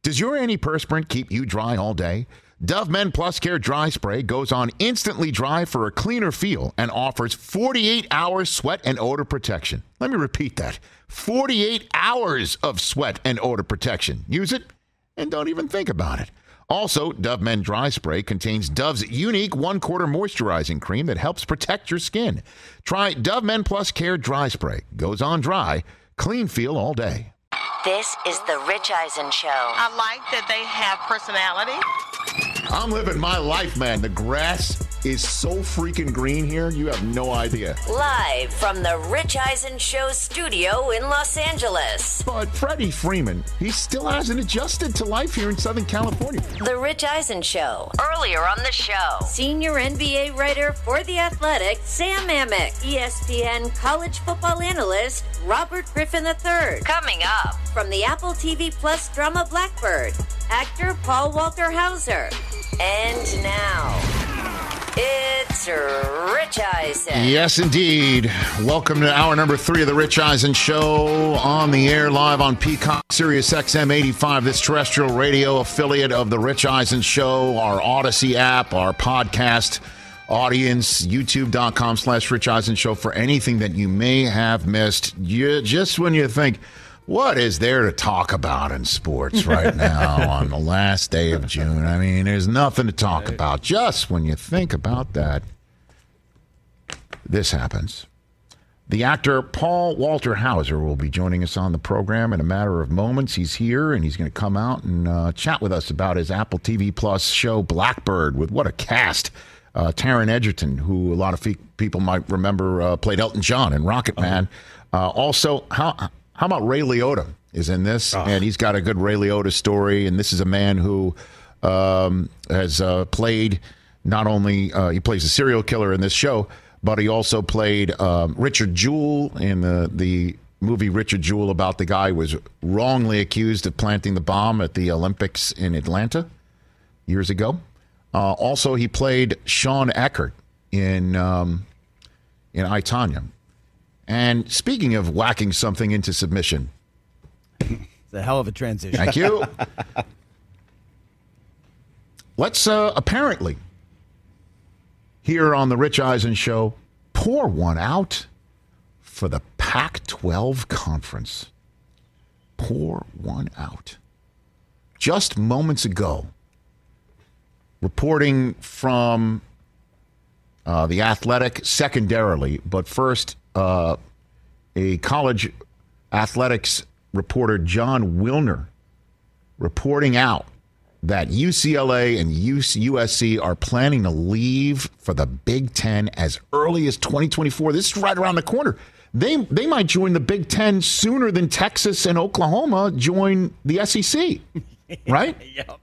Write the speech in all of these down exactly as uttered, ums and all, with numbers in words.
Does your antiperspirant keep you dry all day? Dove Men Plus Care Dry Spray goes on instantly dry for a cleaner feel and offers forty-eight hours sweat and odor protection. Let me repeat that. forty-eight hours of sweat and odor protection. Use it and don't even think about it. Also, Dove Men Dry Spray contains Dove's unique one-quarter moisturizing cream that helps protect your skin. Try Dove Men Plus Care Dry Spray. Goes on dry, clean feel all day. This is the Rich Eisen Show. I like that they have personality. I'm living my life, man. The grass is so freaking green here, you have no idea. Live from the Rich Eisen Show studio in Los Angeles. But Freddie Freeman, he still hasn't adjusted to life here in Southern California. The Rich Eisen Show. Earlier on the show, senior N B A writer for The Athletic, Sam Amick. E S P N college football analyst, Robert Griffin the third. Coming up, from the Apple T V Plus drama Blackbird, actor Paul Walter Hauser. And now, it's Rich Eisen. Yes, indeed. Welcome to hour number three of the Rich Eisen Show, on the air live on Peacock, Sirius X M eighty-five, this terrestrial radio affiliate of the Rich Eisen Show, our Odyssey app, our podcast audience, youtube.com slash Rich Eisen Show for anything that you may have missed. You, just when you think, what is there to talk about in sports right now on the last day of June? I mean, there's nothing to talk about. Just when you think about that, this happens. The actor Paul Walter Hauser will be joining us on the program in a matter of moments. He's here, and he's going to come out and uh, chat with us about his Apple T V Plus show Blackbird, with what a cast. Uh, Taron Egerton, who a lot of fe- people might remember uh, played Elton John in Rocket Man. Uh, also, how... How about Ray Liotta is in this? Oh. And he's got a good Ray Liotta story. And this is a man who um, has uh, played not only, uh, he plays a serial killer in this show, but he also played um, Richard Jewell in the, the movie Richard Jewell, about the guy who was wrongly accused of planting the bomb at the Olympics in Atlanta years ago. Uh, also, he played Sean Eckert in, um, in I, Tonya. And speaking of whacking something into submission. It's a hell of a transition. Thank you. Let's uh, apparently, here on the Rich Eisen Show, pour one out for the Pac twelve conference. Pour one out. Just moments ago, reporting from uh, The Athletic secondarily, but first, Uh, a college athletics reporter, John Wilner, reporting out that U C L A and U S C are planning to leave for the Big Ten as early as twenty twenty-four. This is right around the corner. They they might join the Big Ten sooner than Texas and Oklahoma join the S E C, right? Yep.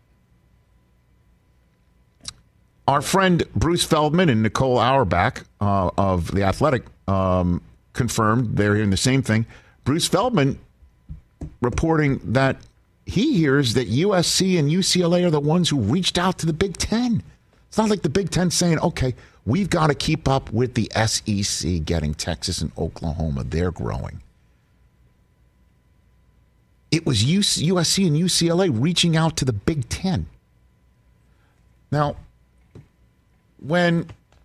Our friend Bruce Feldman and Nicole Auerbach uh, of The Athletic um, confirmed they're hearing the same thing. Bruce Feldman reporting that he hears that U S C and U C L A are the ones who reached out to the Big Ten. It's not like the Big Ten saying, okay, we've got to keep up with the S E C getting Texas and Oklahoma. They're growing. It was U S C and U C L A reaching out to the Big Ten. Now, when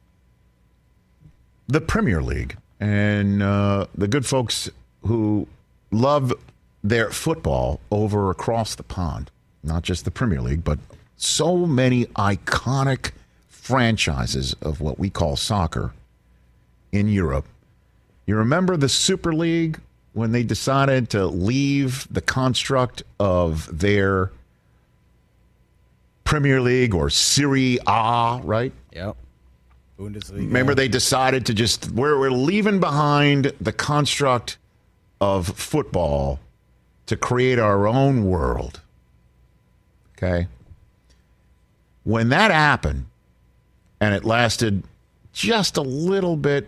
the Premier League and uh, the good folks who love their football over across the pond, not just the Premier League, but so many iconic franchises of what we call soccer in Europe. You remember the Super League when they decided to leave the construct of their Premier League or Serie A, right? Yep. Bundesliga. Remember, they decided to just, we're, we're leaving behind the construct of football to create our own world. Okay? When that happened, and it lasted just a little bit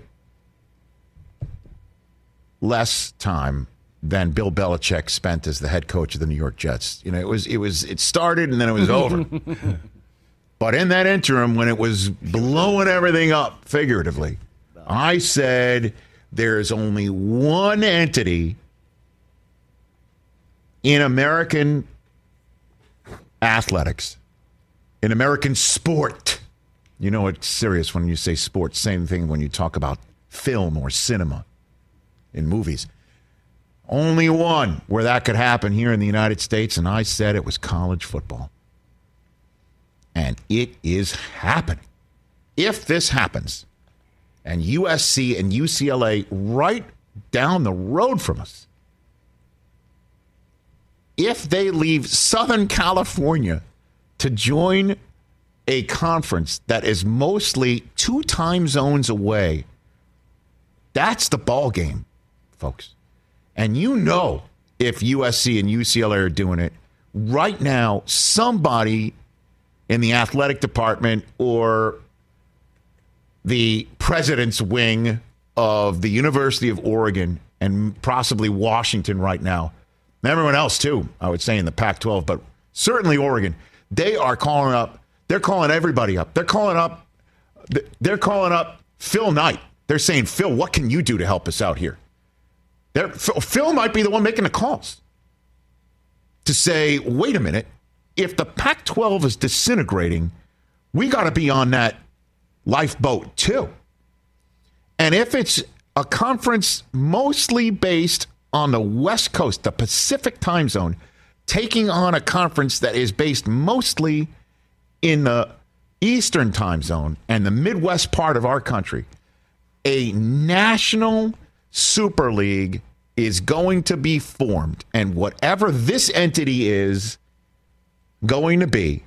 less time than Bill Belichick spent as the head coach of the New York Jets. You know, it was, it was, it started and then it was over. But in that interim, when it was blowing everything up, figuratively, I said there's only one entity in American athletics, in American sport. You know it's serious when you say sports. Same thing when you talk about film or cinema in movies. Only one where that could happen here in the United States, and I said it was college football. And it is happening. If this happens, and U S C and U C L A right down the road from us, if they leave Southern California to join a conference that is mostly two time zones away, that's the ball game, folks. And you know, if U S C and U C L A are doing it, right now, somebody in the athletic department or the president's wing of the University of Oregon and possibly Washington right now, and everyone else too, I would say in the Pac twelve, but certainly Oregon, they are calling up. They're calling everybody up. They're calling up. They're calling up Phil Knight. They're saying, Phil, what can you do to help us out here? They're, Phil might be the one making the calls to say, wait a minute, if the Pac twelve is disintegrating, we got to be on that lifeboat too. And if it's a conference mostly based on the West Coast, the Pacific time zone, taking on a conference that is based mostly in the Eastern time zone and the Midwest part of our country, a national Super League is going to be formed. And whatever this entity is going to be,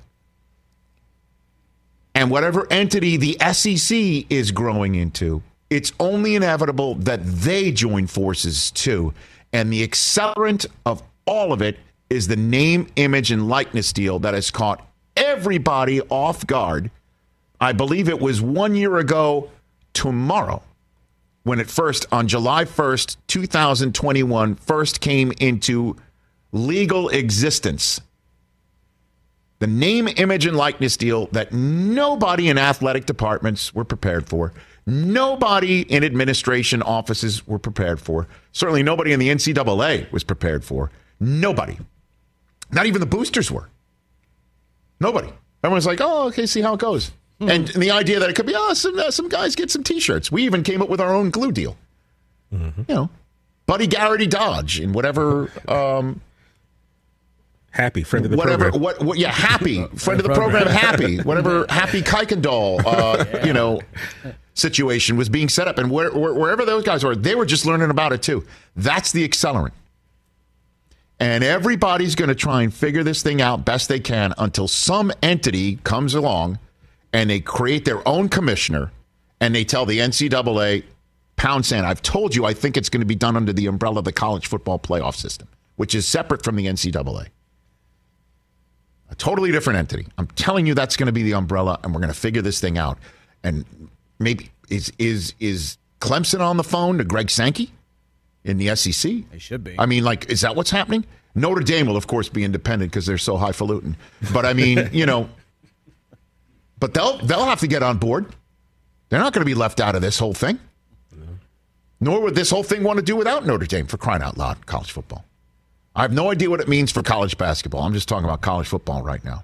and whatever entity the S E C is growing into, it's only inevitable that they join forces too. And the accelerant of all of it is the name, image, and likeness deal that has caught everybody off guard. I believe it was one year ago tomorrow when it first, on July first, twenty twenty-one, first came into legal existence. The name, image, and likeness deal that nobody in athletic departments were prepared for. Nobody in administration offices were prepared for. Certainly nobody in the N C double A was prepared for. Nobody. Not even the boosters were. Nobody. Everyone's like, oh, okay, see how it goes. Mm-hmm. And, and the idea that it could be, oh, some, uh, some guys get some T-shirts. We even came up with our own glue deal. Mm-hmm. You know, Buddy Garrity Dodge and whatever. Um, Happy, friend of the whatever, program. What, what, yeah, Happy, friend of the program, Happy. Whatever Happy Kuykendall, uh, yeah. you know, situation was being set up. And where, where, wherever those guys were, they were just learning about it too. That's the accelerant. And everybody's going to try and figure this thing out best they can until some entity comes along and they create their own commissioner and they tell the N C double A, pound sand, I've told you I think it's going to be done under the umbrella of the college football playoff system, which is separate from the N C double A. A totally different entity. I'm telling you that's going to be the umbrella, and we're going to figure this thing out. And maybe, is is is Clemson on the phone to Greg Sankey in the S E C? They should be. I mean, like, is that what's happening? Notre Dame will, of course, be independent because they're so highfalutin. But, I mean, you know, but they'll they'll have to get on board. They're not going to be left out of this whole thing. No. Nor would this whole thing want to do without Notre Dame, for crying out loud, college football. I have no idea what it means for college basketball. I'm just talking about college football right now.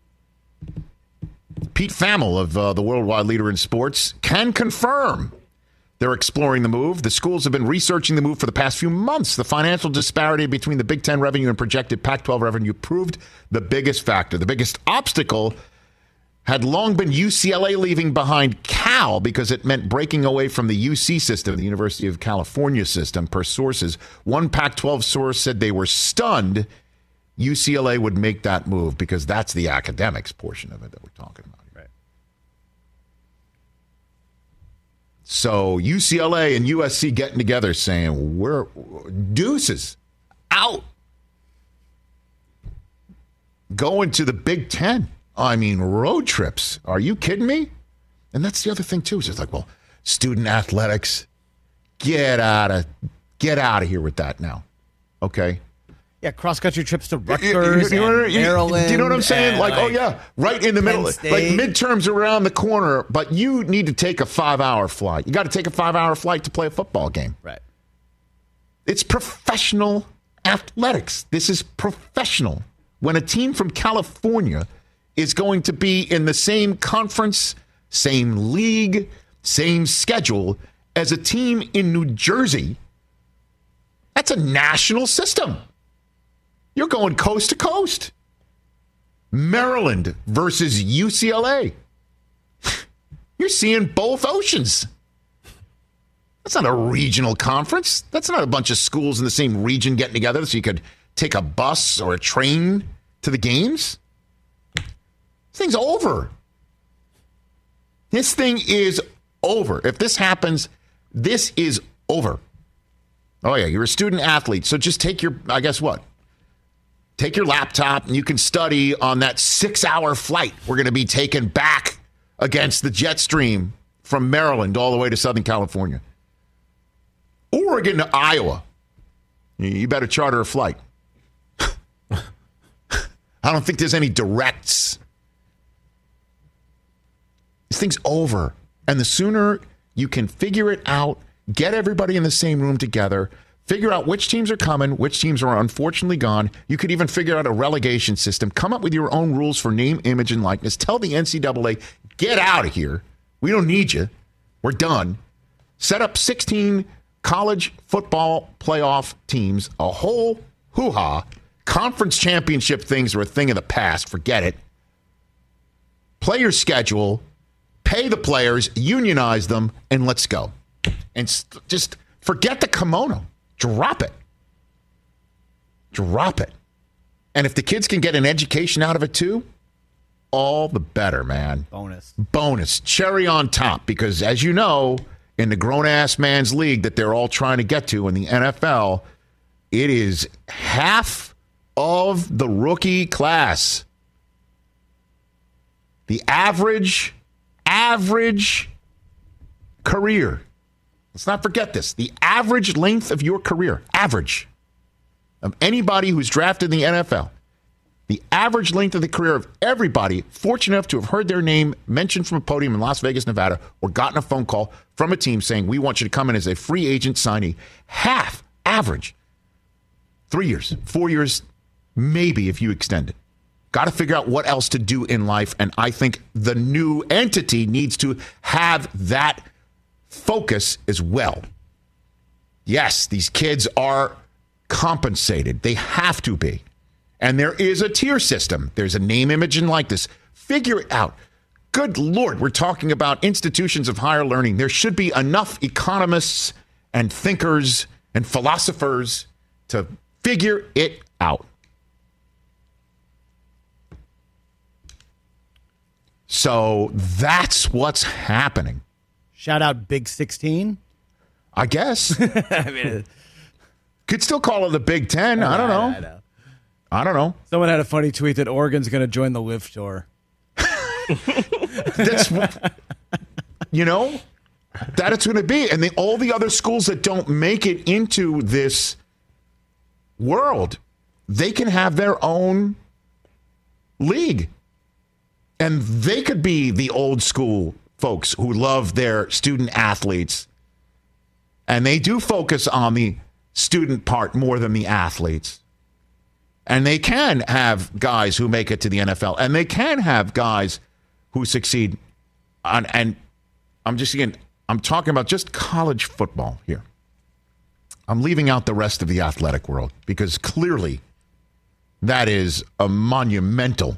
Pete Thamel of uh, the worldwide leader in sports can confirm they're exploring the move. The schools have been researching the move for the past few months. The financial disparity between the Big Ten revenue and projected Pac twelve revenue proved the biggest factor. The biggest obstacle had long been U C L A leaving behind Cal because it meant breaking away from the U C system, the University of California system, per sources. One Pac twelve source said they were stunned U C L A would make that move because that's the academics portion of it that we're talking about. Right. So U C L A and U S C getting together saying, we're deuces out. Going to the Big Ten. I mean, road trips. Are you kidding me? And that's the other thing, too. Is it's like, well, student athletics, get out of get out of here with that now. Okay? Yeah, cross-country trips to Rutgers you, you, you, and you, Maryland. Do you know what I'm saying? Like, like, oh, yeah, right in the middle. State. Like, midterms around the corner, but you need to take a five-hour flight. You got to take a five-hour flight to play a football game. Right. It's professional athletics. This is professional. when a team from California is going to be in the same conference, same league, same schedule as a team in New Jersey. That's a national system. You're going coast to coast. Maryland versus U C L A. You're seeing both oceans. That's not a regional conference. That's not a bunch of schools in the same region getting together so you could take a bus or a train to the games. This thing's over. This thing is over. If this happens, this is over. Oh, yeah, you're a student athlete, so just take your, I guess what? Take your laptop and you can study on that six-hour flight we're going to be taking back against the jet stream from Maryland all the way to Southern California. Oregon to Iowa. You better charter a flight. I don't think there's any directs. This thing's over. And the sooner you can figure it out, get everybody in the same room together, figure out which teams are coming, which teams are unfortunately gone. You could even figure out a relegation system. Come up with your own rules for name, image, and likeness. Tell the N C double A, get out of here. We don't need you. We're done. Set up sixteen college football playoff teams, a whole hoo-ha. Conference championship things are a thing of the past. Forget it. Play your schedule, pay the players, unionize them, and let's go. And st- just forget the kimono. Drop it. Drop it. And if the kids can get an education out of it too, all the better, man. Bonus. Bonus. Cherry on top. Because as you know, in the grown-ass man's league that they're all trying to get to in the N F L, it is half of the rookie class. The average, average career. Let's not forget this. The average length of your career, average, of anybody who's drafted in the N F L, the average length of the career of everybody fortunate enough to have heard their name mentioned from a podium in Las Vegas, Nevada, or gotten a phone call from a team saying, we want you to come in as a free agent signee. Half, average. Three years, four years, maybe if you extend it. Got to figure out what else to do in life, and I think the new entity needs to have that focus as well. Yes, these kids are compensated. They have to be. And there is a tier system. There's a name, image, and likeness. Figure it out. Good Lord, we're talking about institutions of higher learning. There should be enough economists and thinkers and philosophers to figure it out. So that's what's happening. Shout out Big sixteen. I guess. I mean, could still call it the Big Ten. I don't know. I know. I don't know. Someone had a funny tweet that Oregon's going to join the Live Tour. That's, you know, that it's going to be. And the, all the other schools that don't make it into this world, they can have their own league. And they could be the old school folks who love their student athletes. And they do focus on the student part more than the athletes. And they can have guys who make it to the N F L. And they can have guys who succeed. On, and I'm just, again, I'm talking about just college football here. I'm leaving out the rest of the athletic world because clearly that is a monumental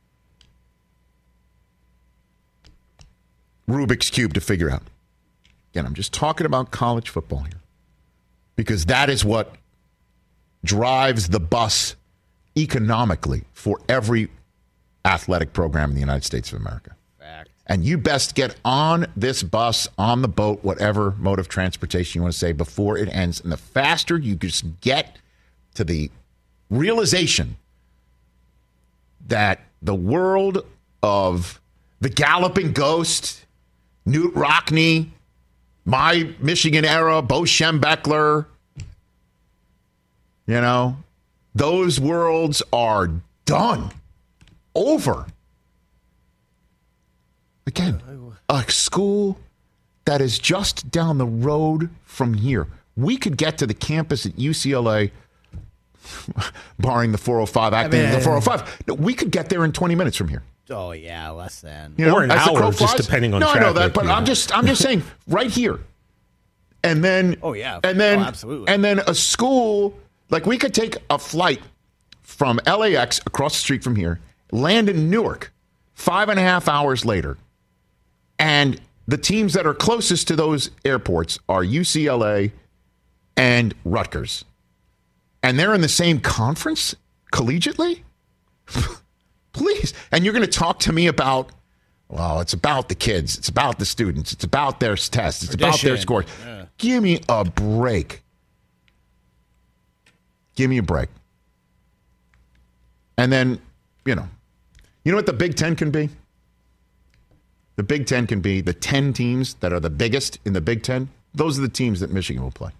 Rubik's Cube to figure out. Again, I'm just talking about college football here because that is what drives the bus economically for every athletic program in the United States of America. Fact. And you best get on this bus, on the boat, whatever mode of transportation you want to say, before it ends. And the faster you just get to the realization that the world of the Galloping Ghost, Newt Rockne, my Michigan era, Bo Schembechler, you know, those worlds are done. Over. Again, a school that is just down the road from here. We could get to the campus at U C L A barring the four oh five acting. I mean, the four oh five, no, we could get there in twenty minutes from here. Oh yeah, less than. You know, or an as the hour, crow just flies. depending on no, traffic. I know that, but yeah. I'm just, I'm just saying, right here, and then, Oh, yeah. and then, Oh, absolutely. and then a school like we could take a flight from L A X across the street from here, land in Newark, five and a half hours later, and the teams that are closest to those airports are U C L A and Rutgers, and they're in the same conference collegiately. Please. And you're going to talk to me about, well, it's about the kids. It's about the students. It's about their tests. It's about their Tradition. scores. Yeah. Give me a break. Give me a break. And then, you know, you know what the Big Ten can be? The Big Ten can be the ten teams that are the biggest in the Big Ten. Those are the teams that Michigan will play.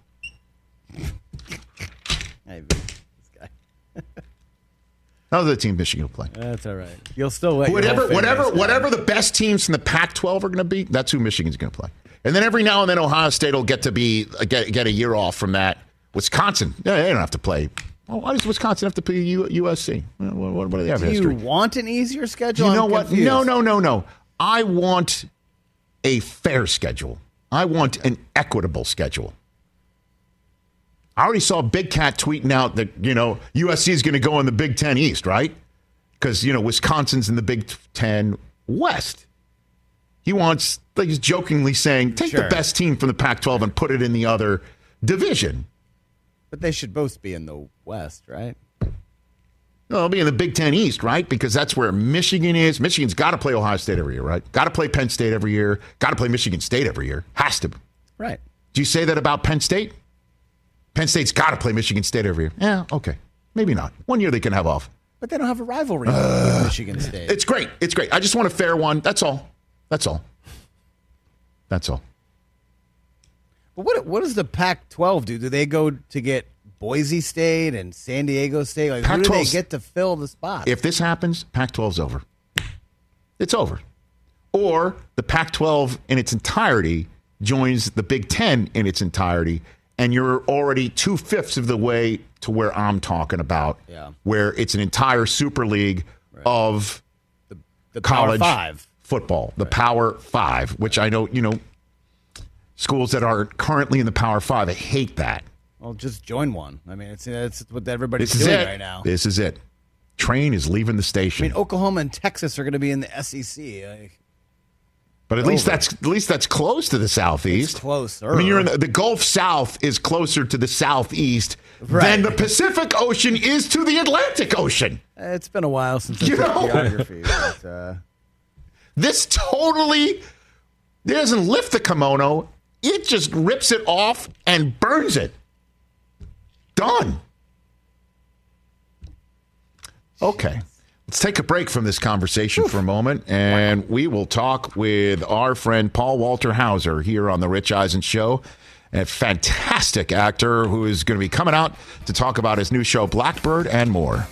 Hey, this guy. Those are the teams Michigan will play. That's all right. You'll still let your Whatever, whole fan whatever, base know. whatever the best teams from the Pac twelve are going to be, that's who Michigan's going to play. And then every now and then Ohio State will get to be get, get a year off from that. Wisconsin, yeah, they don't have to play. Well, why does Wisconsin have to play U- USC? What, what, what do they have Do history? you want an easier schedule? You know I'm what? confused. No, no, no, no. I want a fair schedule. I want an equitable schedule. I already saw Big Cat tweeting out that, you know, U S C is going to go in the Big Ten East, right? Because, you know, Wisconsin's in the Big Ten West. He wants, like he's jokingly saying, take Sure. the best team from the Pac twelve and put it in the other division. But they should both be in the West, right? No, it'll be in the Big Ten East, right? Because that's where Michigan is. Michigan's got to play Ohio State every year, right? Got to play Penn State every year. Got to play Michigan State every year. Has to. Right. Do you say that about Penn State? Penn State's got to play Michigan State every year. Yeah, okay. Maybe not. One year they can have off. But they don't have a rivalry with Michigan State. It's great. It's great. I just want a fair one. That's all. That's all. That's all. But what what does the Pac twelve do? Do they go to get Boise State and San Diego State? Like, who do they Pac twelve's get to fill the spot? If this happens, Pac twelve's over. It's over. Or the Pac twelve in its entirety joins the Big Ten in its entirety, and you're already two-fifths of the way to where I'm talking about, Yeah. where it's an entire super league of the Power college Five. football, the Power Five, which I know, you know, schools that are currently in the Power Five, I hate that. Well, just join one. I mean, it's that's what everybody's This is doing it. right now. This is it. Train is leaving the I station. mean, Oklahoma and Texas are going to be in the S E C. Like, But at least over. that's at least that's close to the southeast. It's closer. I mean, you're in the, the Gulf South is closer to the southeast Right. than the Pacific Ocean is to the Atlantic Ocean. It's been a while since I You took know? geography. But, uh, This totally doesn't lift the kimono; it just rips it off and burns it. Done. Okay. Let's take a break from this conversation for a moment, and we will talk with our friend Paul Walter Hauser here on The Rich Eisen Show, a fantastic actor who is going to be coming out to talk about his new show, Blackbird, and more.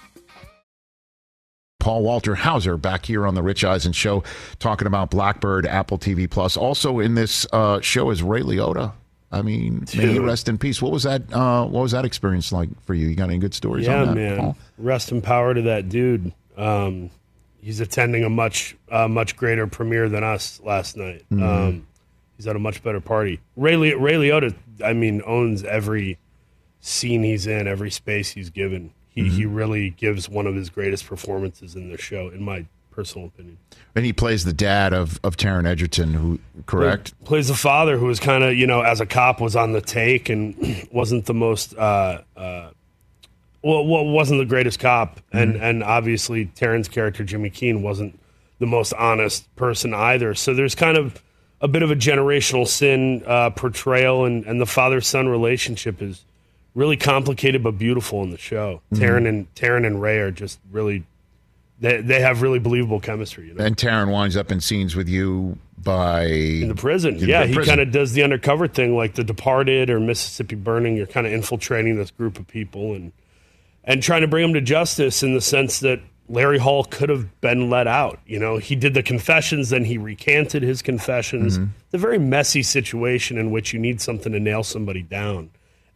Paul Walter Hauser back here on The Rich Eisen Show talking about Blackbird, Apple T V Plus. Also in this uh, show is Ray Liotta. I mean, may he rest in peace. What was that? Uh, what was that experience like for you? You got any good stories Yeah, on that, man. Paul? Rest in power to that dude. Um, he's attending a much, uh, much greater premiere than us last night. Mm-hmm. Um, he's at a much better party. Ray, Li- Ray Liotta, I mean, owns every scene he's in, every space he's given. He Mm-hmm. he really gives one of his greatest performances in the show, in my personal opinion. And he plays the dad of, of Taron Egerton, who, correct? Play- plays the father who was kind of, you know, as a cop was on the take and wasn't the most, uh, uh, well, well, wasn't the greatest cop. And, and obviously Taron's character, Jimmy Keene, wasn't the most honest person either. So there's kind of a bit of a generational sin uh, portrayal, and, and the father-son relationship is really complicated but beautiful in the show. Mm-hmm. Taron and Taron and Ray are just really, they they have really believable chemistry. You know? And Taron winds up in scenes with you by In the prison. In yeah, the he prison. kind of does the undercover thing like The Departed or Mississippi Burning. You're kind of infiltrating this group of people and and trying to bring them to justice in the sense that Larry Hall could have been let out. You know, he did the confessions, then he recanted his confessions. Mm-hmm. It's a very messy situation in which you need something to nail somebody down.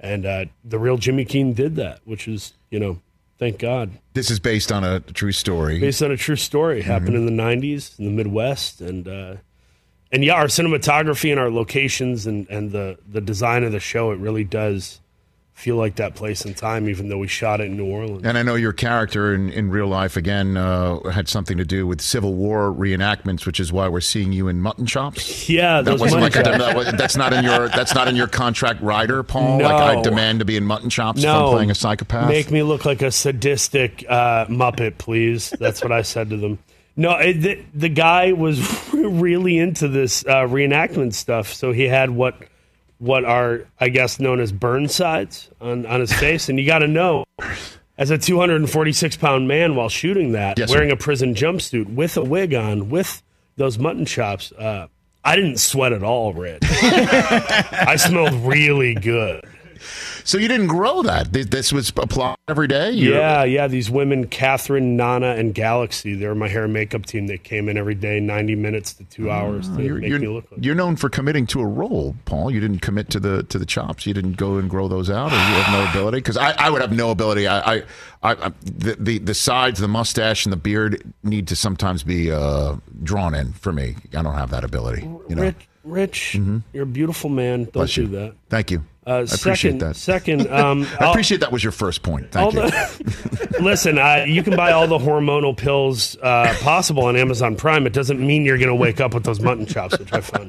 And uh, the real Jimmy Keane did that, which is, you know, thank God. This is based on a true story. Based on a true story. Mm-hmm. Happened in the nineties in the Midwest. And, uh, and yeah, our cinematography and our locations and, and the, the design of the show, it really does feel like that place and time, even though we shot it in New Orleans. And I know your character in, in real life, again, uh, had something to do with Civil War reenactments, which is why we're seeing you in mutton chops. Yeah, that those wasn't like chops. a, that was, that's not in your that's not in your contract rider, Paul. No. Like I demand to be in mutton chops no. from playing a psychopath. Make me look like a sadistic uh, Muppet, please. That's what I said to them. No, it, the, the guy was really into this uh, reenactment stuff, so he had what. what are, I guess, known as burn sides on, on his face. And you got to know, as a two hundred forty-six pound man while shooting that, yes, wearing sir. a prison jumpsuit with a wig on, with those mutton chops, uh, I didn't sweat at all, Rich. I smelled really good. So you didn't grow that. This was applied every day? You're... Yeah, yeah. These women, Catherine, Nana, and Galaxy, they were my hair and makeup team. They came in every day, ninety minutes to two hours to you're, make you're, me look like. You're known for committing to a role, Paul. You didn't commit to the to the chops. You didn't go and grow those out, or you have no ability? Because I, I would have no ability. I, I, I the, the the sides, the mustache, and the beard need to sometimes be uh, drawn in for me. I don't have that ability. You know, Rich, Rich mm-hmm. you're a beautiful man. Don't Bless do you. that. Thank you. Uh, I appreciate second, that. Second, um, I appreciate that was your first point. Thank you. The, listen, uh, you can buy all the hormonal pills uh, possible on Amazon Prime. It doesn't mean you're going to wake up with those mutton chops, which I found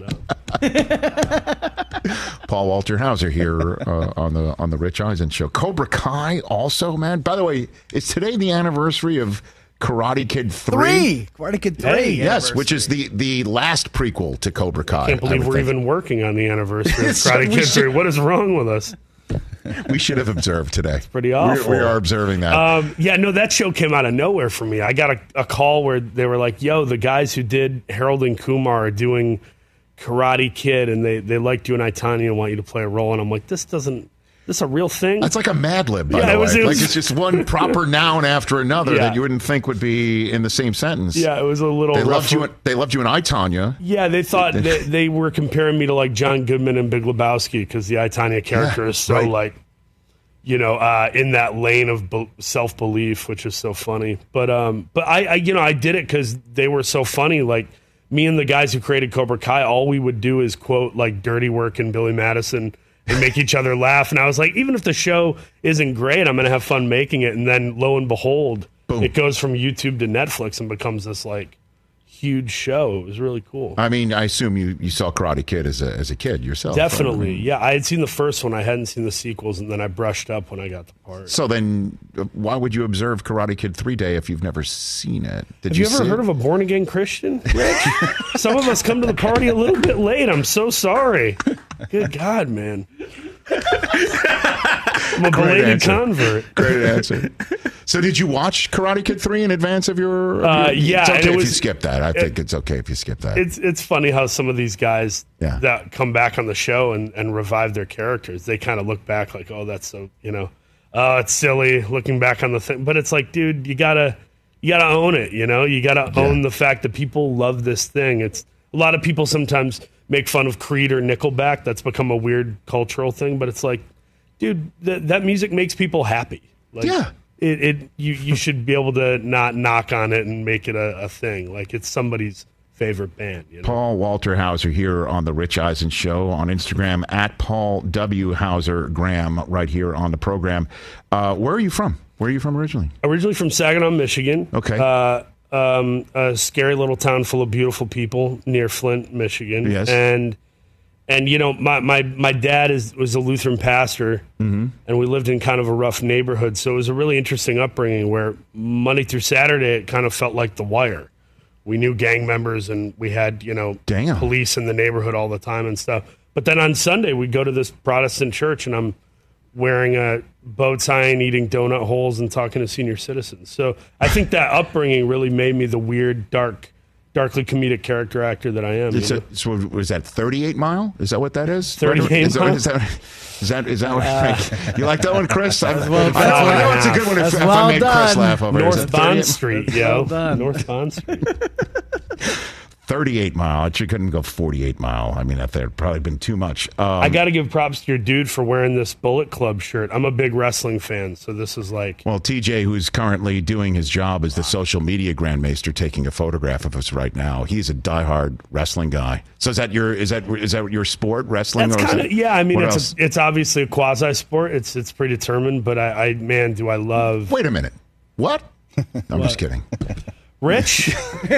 out. Paul Walter Hauser here uh, on the on the Rich Eisen Show. Cobra Kai also, man. By the way, is today the anniversary of Karate Kid three? Three! Karate Kid three. Hey, yes, which is the, the last prequel to Cobra Kai. I can't believe I we're think. even working on the anniversary of So Karate we Kid should- three. What is wrong with us? We should have observed today. Pretty awful. We, we are observing that. Um, yeah, no, that show came out of nowhere for me. I got a, a call where they were like, yo, the guys who did Harold and Kumar are doing Karate Kid, and they, they liked you and I, Tanya, and want you to play a role. And I'm like, this doesn't, this a real thing? That's like a Mad Lib, by Yeah, the it was- way. it like was- it's just one proper noun after another Yeah. that you wouldn't think would be in the same sentence. Yeah, it was a little They rough. loved you. They loved you in I, Tanya. Yeah, they thought they, they were comparing me to like John Goodman and Big Lebowski because the I, Tanya character Yeah, is so right. like, you know, uh, in that lane of be- self belief, which is so funny. But um, but I, I you know, I did it because they were so funny. Like me and the guys who created Cobra Kai, all we would do is quote like Dirty Work and Billy Madison and make each other laugh. And I was like, even if the show isn't great, I'm going to have fun making it. And then lo and behold, Boom. it goes from YouTube to Netflix and becomes this like huge show. It was really cool. I mean, I assume you, you saw Karate Kid as a as a kid yourself. Definitely. right? I mean, Yeah, I had seen the first one. I hadn't seen the sequels, and then I brushed up when I got the part. So then, uh, why would you observe Karate Kid three Day if you've never seen it? Did Have you, ever see heard it? of a born again Christian, Rich? Some of us come to the party a little bit late. I'm so sorry. Good God, man. I'm a belated answer. convert. Great answer. So did you watch Karate Kid three in advance of your? Of Uh, your yeah, it's and okay it if was- you skip that. I think it's okay if you skip that. It's it's funny how some of these guys Yeah. that come back on the show and, and revive their characters, they kind of look back like, oh, that's so, you know, oh, it's silly looking back on the thing. But it's like, dude, you gotta you gotta own it. You know, you gotta Yeah. own the fact that people love this thing. It's a lot of people sometimes make fun of Creed or Nickelback. That's become a weird cultural thing. But it's like, dude, th- that music makes people happy. Like, Yeah. It, it you, you should be able to not knock on it and make it a, a thing. Like it's somebody's favorite band. You know? Paul Walter Hauser here on the Rich Eisen Show on Instagram at Paul W Hauser Graham right here on the program. Uh, where are you from? Where are you from originally? Originally from Saginaw, Michigan. Okay. Uh, um, a scary little town full of beautiful people near Flint, Michigan. Yes. And and you know my my, my dad is was a Lutheran pastor, Mm-hmm. and we lived in kind of a rough neighborhood. So it was a really interesting upbringing where Monday through Saturday it kind of felt like The Wire. We knew gang members and we had you know Damn. police in the neighborhood all the time and stuff. But then on Sunday we'd go to this Protestant church and I'm wearing a bow tie and eating donut holes and talking to senior citizens. So I think that upbringing really made me the weird, dark, darkly comedic character actor that I am. It's you a, know? so was that thirty-eight Mile? Is that what that is? thirty-eight is that, Mile? is that, is that, is that what you like that one, Chris? I, I, well know, I know it's a good one if, That's if I well made Chris done. laugh over it. Is North that Bond thirty-eight? Street, That's yo. well done. North Bond Street. thirty-eight mile. She couldn't go forty-eight mile. I mean, that would probably been too much. Um, I got to give props to your dude for wearing this Bullet Club shirt. I'm a big wrestling fan, so this is like... Well, T J, who's currently doing his job as the social media grandmaster, taking a photograph of us right now. He's a diehard wrestling guy. So is that your is that is that your sport, wrestling? That's or kind of yeah. I mean, it's a, it's obviously a quasi sport. It's it's predetermined, but I, I man, do I love. Wait a minute. What? I'm just kidding. Rich? See,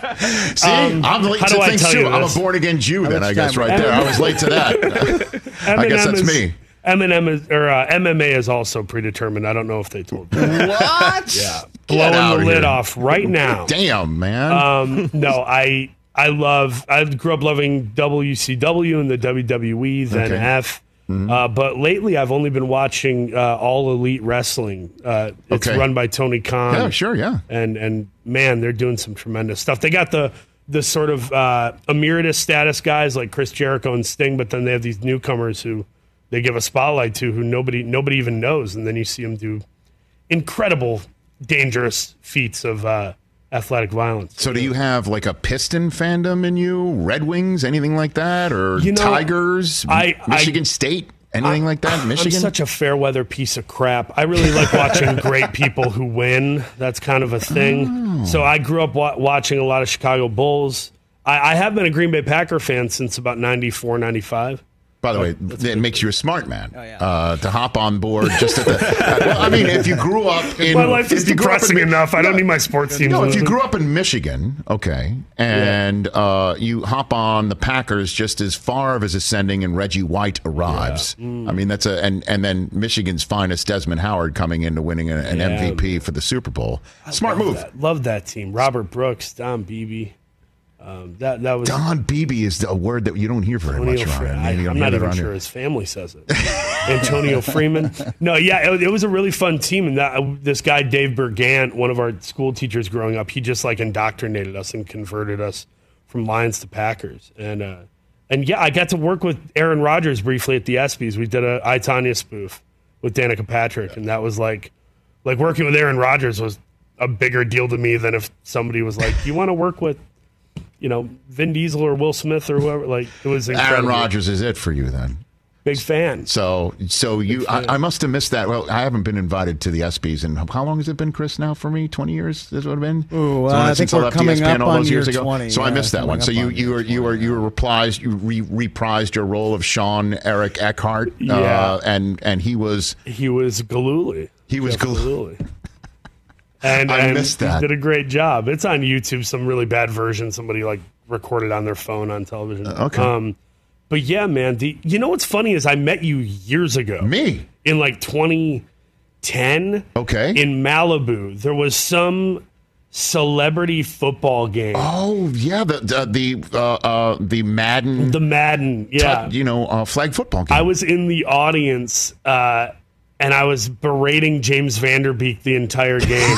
um, I'm late to things too. I'm a born again Jew. Then I guess right there. I was late to that. I guess that's me. M and M is, or uh, M M A is also predetermined. I don't know if they told you. What? Yeah, blowing the lid off right now. Damn, man. Um, no, I I love. I grew up loving W C W and the W W E, then Okay. F. Mm-hmm. Uh, but lately, I've only been watching uh, All Elite Wrestling. Uh, it's Okay. run by Tony Khan. Yeah, sure, yeah. And and man, they're doing some tremendous stuff. They got the the sort of uh, emeritus status guys like Chris Jericho and Sting, but then they have these newcomers who they give a spotlight to who nobody nobody even knows, and then you see them do incredible, dangerous feats of uh, athletic violence. So do you have like a Piston fandom in you? Red Wings, anything like that? Or You know, Tigers? I- Michigan I- State? Anything like that? Michigan? I'm such a fair weather piece of crap. I really like watching great people who win. That's kind of a thing. Oh. So I grew up wa- watching a lot of Chicago Bulls. I, I have been a Green Bay Packer fan since about ninety-four, ninety-five. By the way, it makes you a smart man uh, to hop on board just at the. Well, I mean, if you grew up in. My life is if you grew up depressing in- enough. I don't need my sports teams. No, if you listed. grew up in Michigan, okay, and uh, you hop on the Packers just as Favre is ascending and Reggie White arrives. I mean, that's a and and then Michigan's finest Desmond Howard coming into winning a, an Yeah. M V P for the Super Bowl. Smart Love move. that. Love that team. Robert Brooks, Don Beebe. Um, that that was Don Beebe is a word that you don't hear very Antonio much, Freeman. Ryan. I, Maybe you don't I'm hear not that even around sure here. his family says it. Antonio Freeman. No, yeah, it, it was a really fun team. And that this guy, Dave Bergant, one of our school teachers growing up, he just like indoctrinated us and converted us from Lions to Packers. And uh, and yeah, I got to work with Aaron Rodgers briefly at the ESPYs. We did a I, Tonya spoof with Danica Patrick, and that was like like working with Aaron Rodgers was a bigger deal to me than if somebody was like, "You want to work with, you know, Vin Diesel or Will Smith or whoever." Like, it was incredible. Aaron Rodgers is it for you then? Big fan. So, so you, I, I must have missed that. Well, I haven't been invited to the ESPYs, and how long has it been, Chris? Now for me, twenty years. This would have been. Ooh, uh, So I think since I we're left coming E S P N up all on those years year ago. twenty, So I yeah, missed that coming one. So up you, on you year were, you were, you were reprised, you re, reprised your role of Sean Eric Eckhart. Yeah. uh, and and he was He was Galooly. he was Jeff Galooly. Galooly. And, I and missed that. He did a great job. It's on YouTube. Some really bad version. Somebody like recorded on their phone on television. okay. Um, but yeah, man. The, you know what's funny is I met you years ago. Me. In like twenty ten. Okay. In Malibu, there was some celebrity football game. Oh yeah, the the the, uh, uh, the Madden, The Madden. Yeah. you know, uh, flag football game. I was in the audience, uh, and I was berating James Vanderbeek the entire game.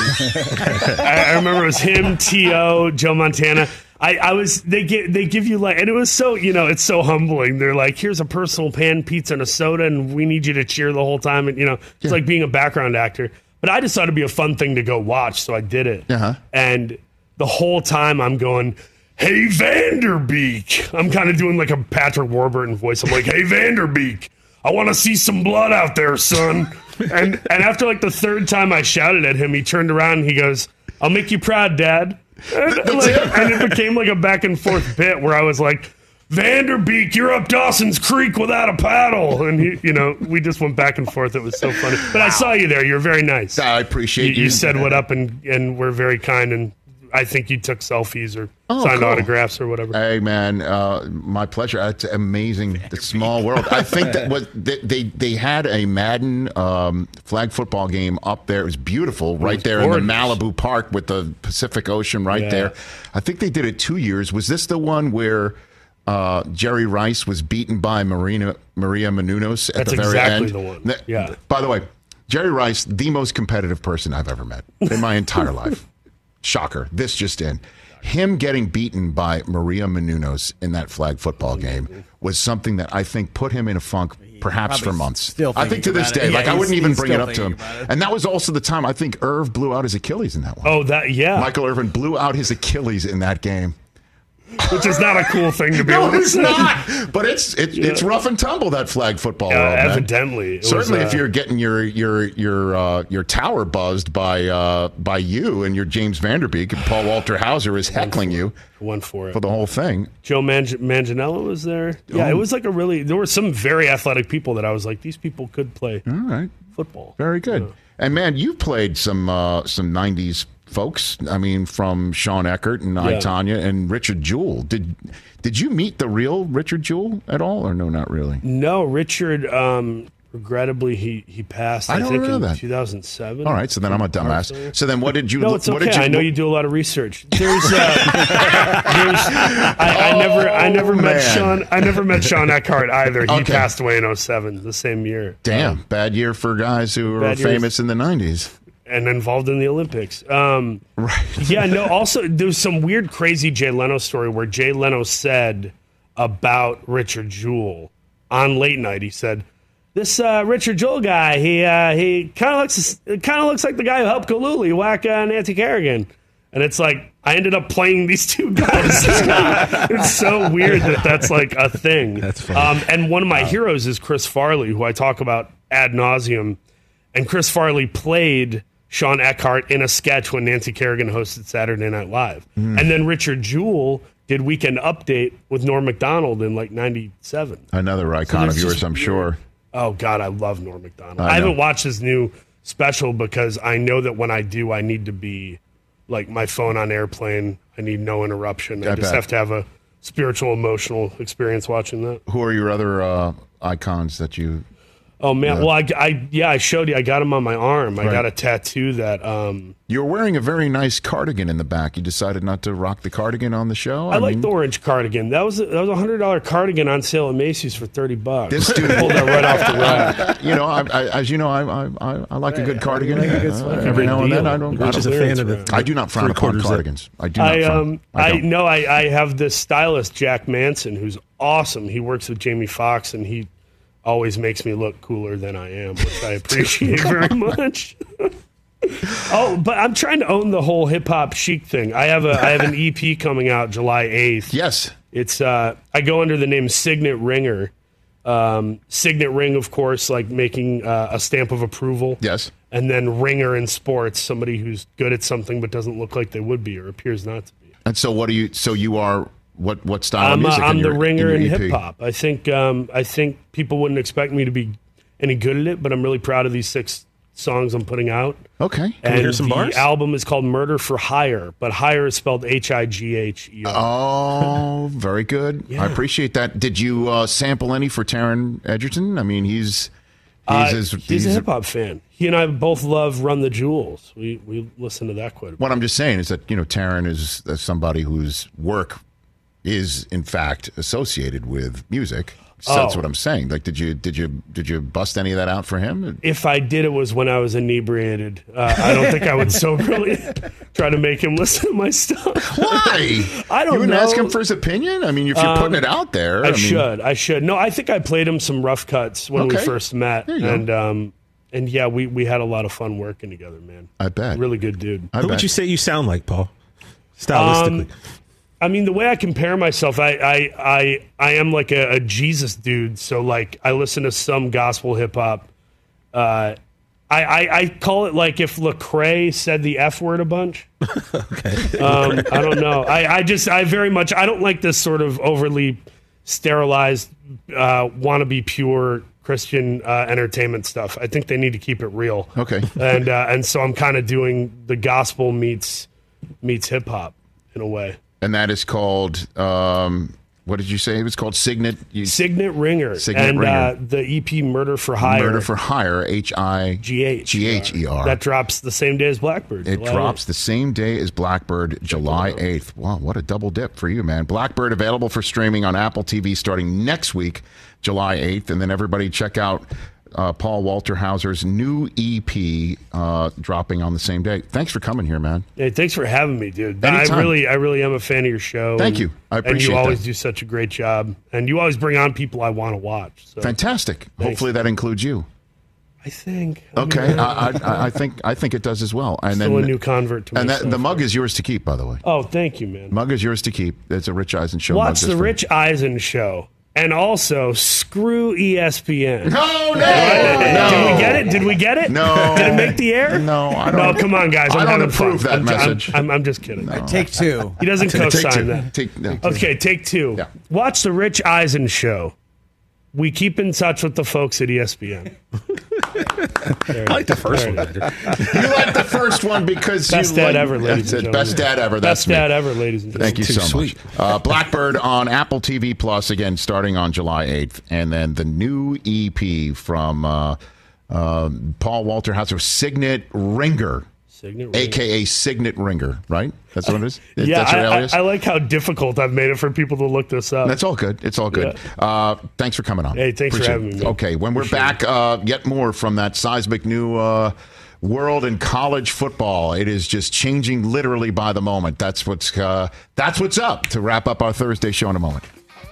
I, I remember it was him, T O, Joe Montana. I, I was they give they give you like, and it was so, you know, it's so humbling. They're like, here's a personal pan pizza and a soda, and we need you to cheer the whole time. And you know, it's Yeah. like being a background actor. But I just thought it'd be a fun thing to go watch, so I did it. Uh-huh. And the whole time I'm going, "Hey Vanderbeek!" I'm kind of doing like a Patrick Warburton voice. I'm like, "Hey Vanderbeek, I want to see some blood out there, son." and and after like the third time I shouted at him, he turned around and he goes, "I'll make you proud, Dad." And, like, and it became like a back and forth bit where I was like, "Vanderbeek, you're up Dawson's Creek without a paddle," and he, you know, we just went back and forth. It was so funny. But I saw you there. You're very nice. I appreciate You, you. you said what up and and were very kind, and I think you took selfies or Oh, signed cool. autographs or whatever. Hey man, uh, my pleasure. It's amazing. The small world. I think that was they they, they had a Madden um, flag football game up there. It was beautiful, right was there in the gorgeous. Malibu Park with the Pacific Ocean right Yeah. there. I think they did it two years. Was this the one where uh, Jerry Rice was beaten by Marina Maria Menounos at That's the very exactly end? the one. That- Yeah. By the way, Jerry Rice, the most competitive person I've ever met in my entire life. Shocker. This just in. Him getting beaten by Maria Menounos in that flag football game was something that I think put him in a funk perhaps for probably months. still I think to thinking this about it. day, Yeah, like I he's- wouldn't even he's bring it still up to him. thinking about it. And that was also the time I think Irv blew out his Achilles in that one. Oh, that yeah. Michael Irvin blew out his Achilles in that game. which is not a cool thing to be No, able to it's say. not. But it's it, Yeah. it's rough and tumble, that flag football Uh, world, man. evidently. It was, Certainly, if uh, you're getting your your your uh, your tower buzzed by uh, by you and your James Vanderbeek and Paul Walter Hauser is heckling you Went for it. for the whole thing. Joe Mang- Manganiello was there. Yeah, Oh. it was like a really. There were some very athletic people that I was like, these people could play All right, football. very good. Yeah. And man, you played some uh, some nineties folks. I mean, from Sean Eckert and I, Yeah. Tanya and Richard Jewell. Did did you meet the real Richard Jewell at all, or no, not really? No, Richard. Um, regrettably, he he passed. I I, don't think know in that. two thousand seven. All right, so then I'm a dumbass. So then, what did you? No, it's what okay. did you? I know you do a lot of research. There's, uh, there's I, I never, I never Oh, met man. Sean. I never met Sean Eckhart either. He Okay. passed away in oh seven, the same year. Damn, Um, bad year for guys who were Bad years. famous in the nineties. and involved in the Olympics. Um, Right. yeah, no, also, there's some weird, crazy Jay Leno story where Jay Leno said about Richard Jewell on late night, he said, this uh, Richard Jewell guy, he uh, he kind of looks kind of looks like the guy who helped Kaluli whack uh, Nancy Kerrigan. And it's like, I ended up playing these two guys. It's so weird that that's like a thing. That's funny. Um, and one of my heroes is Chris Farley, who I talk about ad nauseum. And Chris Farley played Sean Eckhart in a sketch when Nancy Kerrigan hosted Saturday Night Live. Mm. And then Richard Jewell did Weekend Update with Norm Macdonald in like ninety-seven. Another icon there's of yours, just I'm weird- sure. Oh, God, I love Norm Macdonald. I I, know. haven't watched his new special because I know that when I do, I need to be like my phone on airplane. I need no interruption. I, I just bet. have to have a spiritual, emotional experience watching that. Who are your other uh, icons that you? Oh, man. Well, I, I, yeah, I showed you. I got him on my arm. I Right. got a tattoo that. Um, You were wearing a very nice cardigan in the back. You decided not to rock the cardigan on the show. I, like mean, the orange cardigan. That was a, that was a hundred dollar cardigan on sale at Macy's for thirty bucks. This dude pulled that right off the rack. You know, I, I, as you know, I, I, I like a good cardigan. like a good Uh, sweater. every now and then, I don't. I, Rich is a don't fan of the. I do not frown upon three-quarter zip. cardigans. I do not. I frown. um I, I, don't. know I, I have this stylist Jack Manson who's awesome. He works with Jamie Foxx and he always makes me look cooler than I am, which I appreciate very much. Oh, but I'm trying to own the whole hip hop chic thing. I have a I have an E P coming out July eighth. Yes. It's uh, I go under the name Signet Ringer. Um, Signet Ring, of course, like making uh, a stamp of approval. Yes. And then Ringer in sports, somebody who's good at something but doesn't look like they would be or appears not to be. And so, what do you? So you are what? What style of I'm, uh, music? I'm in the your, ringer in in your E P? hip hop. I think um, I think people wouldn't expect me to be any good at it, but I'm really proud of these six songs I'm putting out. Okay. we And hear some the bars? album is called Murder for Hire, but Hire is spelled H I G H E R. Oh, very good. I Yeah. appreciate that. Did you uh, sample any for Taron Egerton? I mean, he's he's Uh, as, he's a hip hop fan. He and I both love Run the Jewels. We we listen to that quite a bit. What I'm just saying is that you know Taron is uh, somebody whose work is in fact associated with music. So that's Oh. what I'm saying. Like, did you did you did you bust any of that out for him? If I did, it was when I was inebriated. Uh, I don't think I would soberly try to make him listen to my stuff. Why? I don't You wouldn't know. ask him for his opinion. I mean, if you're putting Um, it out there, I, mean, should. I should. No, I think I played him some rough cuts when we Okay. first met, There you go. and um, and yeah, we we had a lot of fun working together, man. I bet. Really good dude. I Who bet. would you say you sound like, Paul? Stylistically. Um, I mean, the way I compare myself, I I I, I am like a, a Jesus dude. So like, I listen to some gospel hip hop. Uh, I, I I call it like if Lecrae said the F word a bunch. okay. Um, I don't know. I, I just I very much I don't like this sort of overly sterilized, uh, wannabe pure Christian uh, entertainment stuff. I think they need to keep it real. Okay. And uh, and so I'm kind of doing the gospel meets meets hip hop in a way. And that is called. Um, what did you say? It was called Signet. You, Signet Ringer. Signet and Ringer. Uh, the E P Murder for Hire. Murder for Hire. H I G H. G H E R. That drops the same day as Blackbird. It July drops eighth. the same day as Blackbird, July eighth. Wow, what a double dip for you, man. Blackbird available for streaming on Apple T V starting next week, July eighth. And then everybody check out uh, Paul Walter Hauser's new E P uh, dropping on the same day. Thanks for coming here, man. Hey, thanks for having me, dude. Anytime. I really, I really am a fan of your show. Thank and- you. I And appreciate you always that. do such a great job, and you always bring on people I want to watch. So Fantastic. Hopefully that includes you. I think. I Okay, mean, I, I, I think I think it does as well. And still then a new convert to and that, myself. the mug is yours to keep, by the way. Oh, thank you, man. Mug is yours to keep. It's a Rich Eisen show. Watch mug just the for- Rich Eisen show. And also, screw E S P N. No, no, no. Did we get it? Did we get it? No. Did it make the air? No, I don't. No, come on, guys. I'm I don't having approve fun. that I'm, message. I'm, I'm, I'm just kidding. Take two. He doesn't Take co-sign two. that. Take, no. Okay, take two. Yeah. Watch the Rich Eisen show. We keep in touch with the folks at E S P N. I like the first one. You like the first one because Best you dad like, ever, ladies that's and it. gentlemen. Best dad ever. That's Best me. dad ever, ladies and gentlemen. Thank you Too so sweet. much. Uh, Blackbird on Apple T V Plus again, starting on July eighth, and then the new E P from uh, uh, Paul Walter Hauser, Signet Ringer, Signet A Ringer. K A Signet Ringer. Right? That's what it is. Yeah, That's your I, I, alias. I like how difficult I've made it for people to look this up. That's all good. It's all good. Uh, thanks for coming on. Hey, thanks for Appreciate having it. me, man. Okay, when we're Appreciate back, uh, yet more from that seismic new uh, world in college football. It is just changing literally by the moment. That's what's uh, that's what's up. To wrap up our Thursday show in a moment.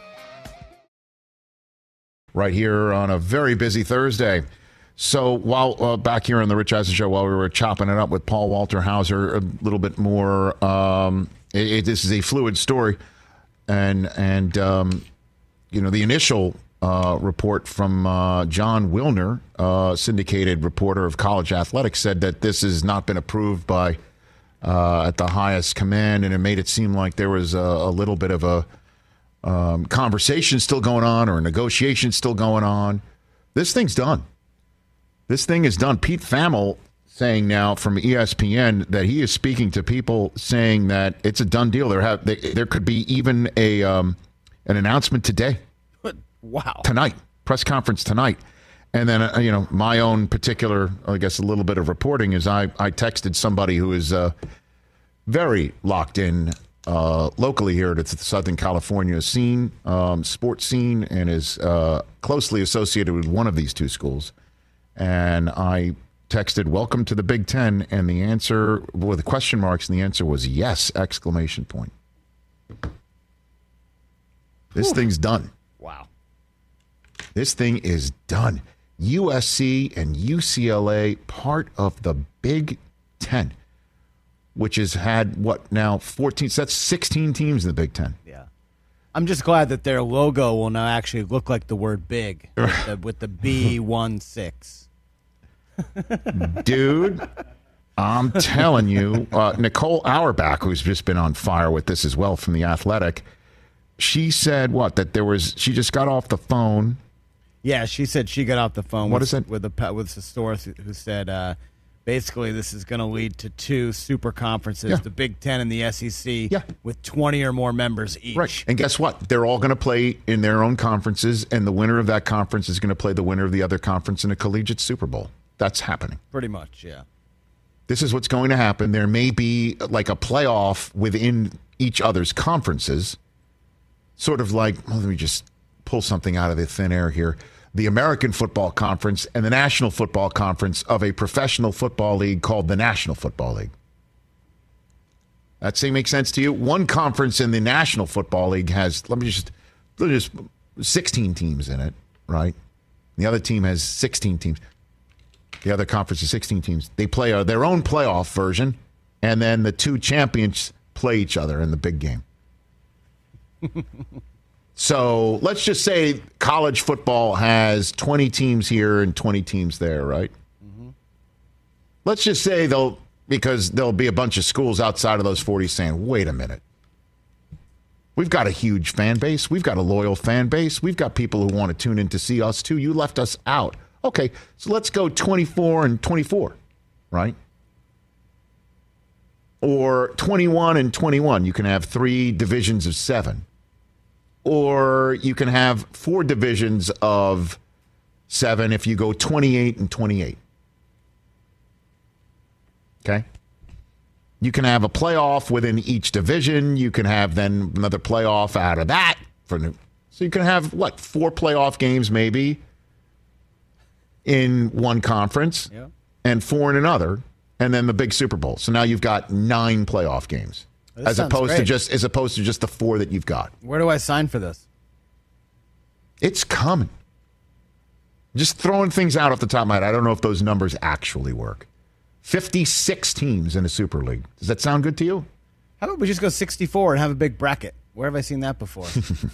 Right here on a very busy Thursday. So while uh, back here on the Rich Eisen show, while we were chopping it up with Paul Walter Hauser, a little bit more. Um, it, it, this is a fluid story, and and um, you know the initial uh, report from uh, John Wilner, uh, syndicated reporter of college athletics, said that this has not been approved by uh, at the highest command, and it made it seem like there was a, a little bit of a um, conversation still going on or a negotiation still going on. This thing's done. This thing is done. Pete Thamel saying now from E S P N that he is speaking to people saying that it's a done deal. There have they, there could be even a um, an announcement today, Wow. tonight, press conference tonight. And then uh, you know my own particular, I guess, a little bit of reporting is I I texted somebody who is uh, very locked in uh, locally here to the Southern California scene, um, sports scene, and is uh, closely associated with one of these two schools. And I texted, welcome to the Big Ten. And the answer, with question marks, and the answer was yes, exclamation point. This Whew. thing's done. Wow. This thing is done. U S C and U C L A, part of the Big Ten, which has had, what, now fourteen, so that's sixteen teams in the Big Ten. Yeah. I'm just glad that their logo will now actually look like the word big with the, with the B one six. Dude, I'm telling you, uh, Nicole Auerbach, who's just been on fire with this as well from The Athletic, she said what? That there was, she just got off the phone. Yeah, she said she got off the phone What with, is it? with a with a source who said uh, basically this is going to lead to two super conferences, Yeah. the Big Ten and the S E C, Yeah. with twenty or more members each. Right. And guess what? They're all going to play in their own conferences, and the winner of that conference is going to play the winner of the other conference in a collegiate Super Bowl. That's happening. Pretty much, yeah. This is what's going to happen. There may be like a playoff within each other's conferences, sort of like, well, let me just pull something out of the thin air here. The American Football Conference and the National Football Conference of a professional football league called the National Football League. That seem make sense to you? One conference in the National Football League has, let me just, let me just sixteen teams in it, right? The other team has sixteen teams. The other conference is sixteen teams. They play uh, their own playoff version, and then the two champions play each other in the big game. So let's just say college football has twenty teams here and twenty teams there, right? Mm-hmm. Let's just say they'll, because there'll be a bunch of schools outside of those forty saying, wait a minute. We've got a huge fan base. We've got a loyal fan base. We've got people who want to tune in to see us too. You left us out. Okay, so let's go twenty-four and twenty-four, right? Or twenty-one and twenty-one. You can have three divisions of seven. Or you can have four divisions of seven if you go twenty-eight and twenty-eight. Okay? You can have a playoff within each division. You can have then another playoff out of that. For new. So you can have, what, four playoff games maybe in one conference, Yeah. and four in another, and then the big Super Bowl. So now you've got nine playoff games, This as sounds opposed to great. just as opposed to just the four that you've got. Where do I sign for this? It's coming. Just throwing things out off the top of my head. I don't know if those numbers actually work. fifty-six teams in a Super League. Does that sound good to you? How about we just go sixty-four and have a big bracket? Where have I seen that before?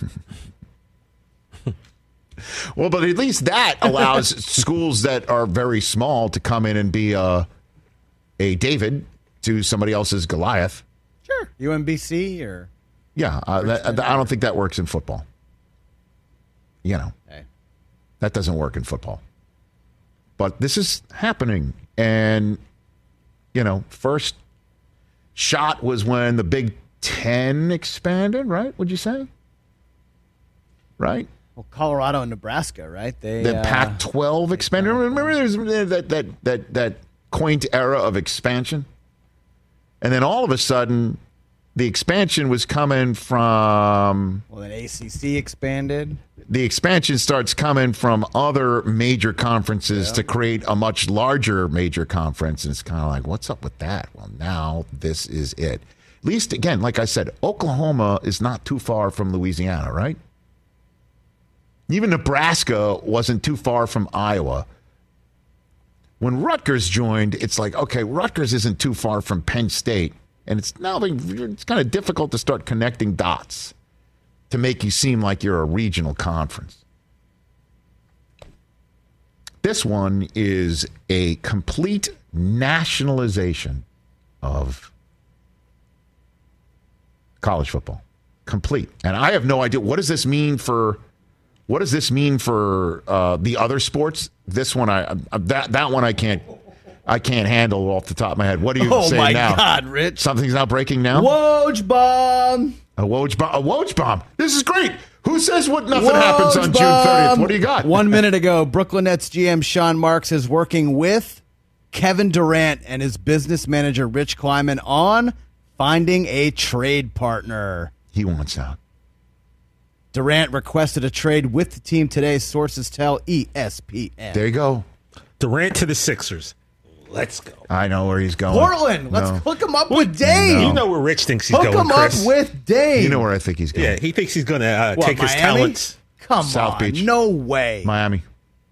Well, but at least that allows schools that are very small to come in and be a, a David to somebody else's Goliath. Sure. U M B C or... Yeah, uh, that, I don't think that works in football. You know, hey. That doesn't work in football. But this is happening. And, you know, first shot was when the Big Ten expanded, right? Would you say? Right? Well, Colorado and Nebraska, right? They the uh, Pac twelve expanded. Remember there's that, that, that, that quaint era of expansion? And then all of a sudden, the expansion was coming from... Well, then A C C expanded. The expansion starts coming from other major conferences yeah. to create a much larger major conference. And it's kind of like, what's up with that? Well, now this is it. At least, again, like I said, Oklahoma is not too far from Louisiana, right? Even Nebraska wasn't too far from Iowa. When Rutgers joined, it's like, okay, Rutgers isn't too far from Penn State. And it's now it's kind of difficult to start connecting dots to make you seem like you're a regional conference. This one is a complete nationalization of college football. Complete. And I have no idea. What does this mean for... What does this mean for uh, the other sports? This one, I uh, that that one I can't I can't handle off the top of my head. What do you oh say my now? Oh my God, Rich! Something's not breaking now. Woj bomb! A Woj bomb! A Woj bomb! This is great. Who says what? Nothing Woj happens on bomb. June thirtieth. What do you got? One minute ago, Brooklyn Nets G M Sean Marks is working with Kevin Durant and his business manager Rich Kleiman on finding a trade partner. He wants out. Durant requested a trade with the team today, sources tell E S P N. There you go. Durant to the Sixers. Let's go. I know where he's going. Portland. Let's no. hook him up with Dame. No. You know where Rich thinks he's hook going, him Chris. up with Dame. You know where I think he's going. Yeah, he thinks he's going to uh, what, take Miami? his talents. Come South on. Beach. No way. Miami.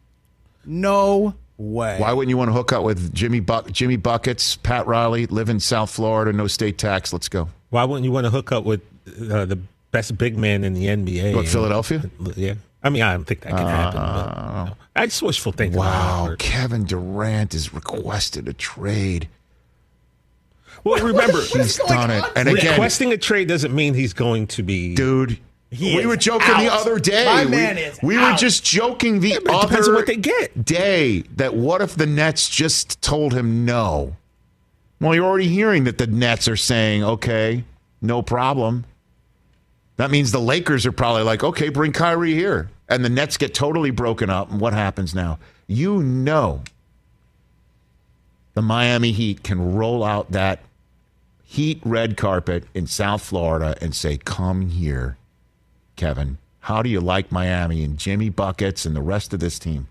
No way. Why wouldn't you want to hook up with Jimmy Buck, Jimmy Buckets, Pat Riley, live in South Florida, no state tax? Let's go. Why wouldn't you want to hook up with uh, the best big man in the N B A? What, Philadelphia? Yeah. I mean, I don't think that can happen. Uh, but, you know, I just wishful thinking. Wow. Kevin Durant has requested a trade. Well, remember, he's done it. And again, requesting a trade doesn't mean he's going to be. Dude, he we were joking out. the other day. My we man is we out. were just joking the yeah, other it depends on what they get. day that what if the Nets just told him no? Well, you're already hearing that the Nets are saying, okay, no problem. That means the Lakers are probably like, okay, bring Kyrie here. And the Nets get totally broken up. And what happens now? You know the Miami Heat can roll out that Heat red carpet in South Florida and say, come here, Kevin. How do you like Miami and Jimmy Buckets and the rest of this team?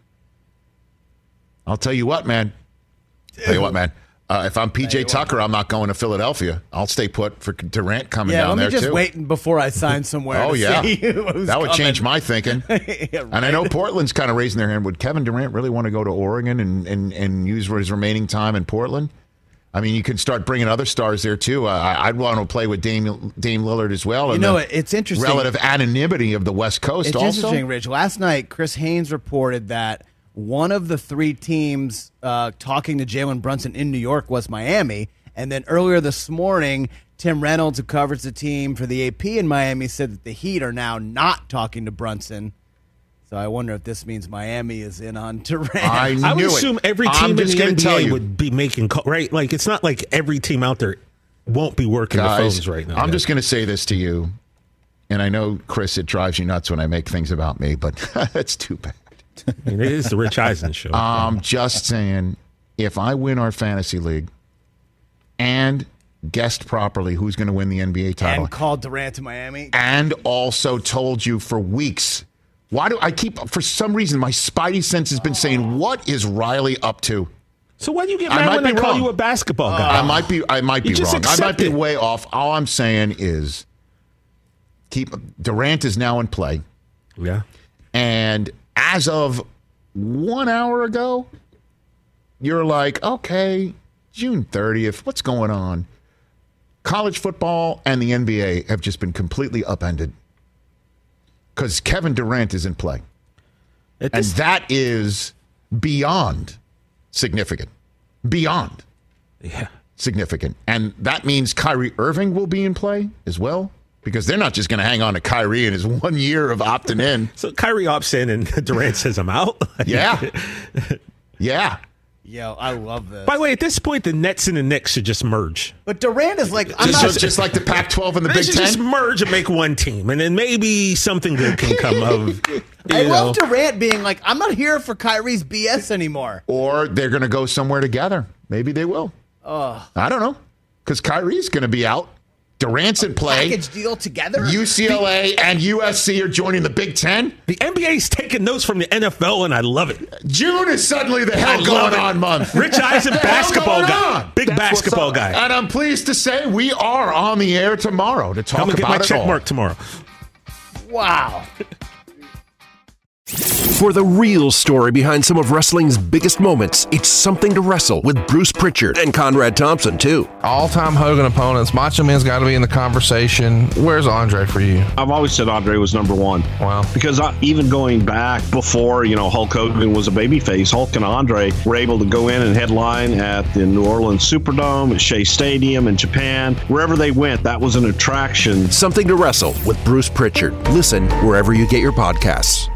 I'll tell you what, man. Tell you what, man. Uh, if I'm P J Tucker, I'm not going to Philadelphia. I'll stay put for Durant coming yeah, down there, too. Yeah, let me just wait before I sign somewhere. Oh, to yeah. See that would coming. change my thinking. yeah, right. And I know Portland's kind of raising their hand. Would Kevin Durant really want to go to Oregon and, and, and use his remaining time in Portland? I mean, you can start bringing other stars there, too. Uh, I'd want to play with Dame, Dame Lillard as well. You and know, the it's interesting. Relative anonymity of the West Coast it's also. It's interesting, Rich. Last night, Chris Haynes reported that one of the three teams uh, talking to Jalen Brunson in New York was Miami. And then earlier this morning, Tim Reynolds, who covers the team for the A P in Miami, said that the Heat are now not talking to Brunson. So I wonder if this means Miami is in on Durant. I knew I would it. assume every I'm team in just the gonna N B tell A you. would be making calls, right? Like, it's not like every team out there won't be working Guys, the phones right now. I'm yeah. just going to say this to you. And I know, Chris, it drives you nuts when I make things about me, but that's too bad. I mean, it is the Rich Eisen show. I'm just saying, if I win our fantasy league and guessed properly who's going to win the N B A title, And called Durant to Miami. and also told you for weeks, why do I keep, for some reason, my spidey sense has been saying, what is Riley up to? So why do you get I mad might when I be call wrong. you a basketball guy? I might be, I might be You just wrong. I accept might be it. way off. All I'm saying is, keep Durant is now in play. Yeah. And as of one hour ago, you're like, okay, June thirtieth, what's going on? College football and the N B A have just been completely upended because Kevin Durant is in play. It and just- that is beyond significant. Beyond Yeah. significant. And that means Kyrie Irving will be in play as well, because they're not just going to hang on to Kyrie in his one year of opting in. So Kyrie opts in and Durant says I'm out. Yeah. Yeah. Yo, I love this. By the way, at this point, the Nets and the Knicks should just merge. But Durant is like, I'm Just, not. so just like the Pac twelve and the They Big should just Ten. merge and make one team, and then maybe something good can come of. You I know. love Durant being like, I'm not here for Kyrie's B S anymore. Or they're going to go somewhere together. Maybe they will. Oh, I don't know. Because Kyrie's going to be out. Durant's in play. package deal together. U C L A and U S C are joining the Big Ten. The N B A is taking notes from the N F L, and I love it. June is suddenly the I hell love going it. on month. Rich Eisen, What the hell basketball going guy, on? big That's what's basketball up. guy. And I'm pleased to say we are on the air tomorrow to talk I'm gonna get about my it check all. mark tomorrow. Wow. For the real story behind some of wrestling's biggest moments, it's Something to Wrestle with Bruce Pritchard and Conrad Thompson, too. All-time Hogan opponents. Macho Man's got to be in the conversation. Where's Andre for you? I've always said Andre was number one. Wow. Because I, even going back before, you know, Hulk Hogan was a babyface, Hulk and Andre were able to go in and headline at the New Orleans Superdome, at Shea Stadium in Japan. Wherever they went, that was an attraction. Something to Wrestle with Bruce Pritchard. Listen wherever you get your podcasts.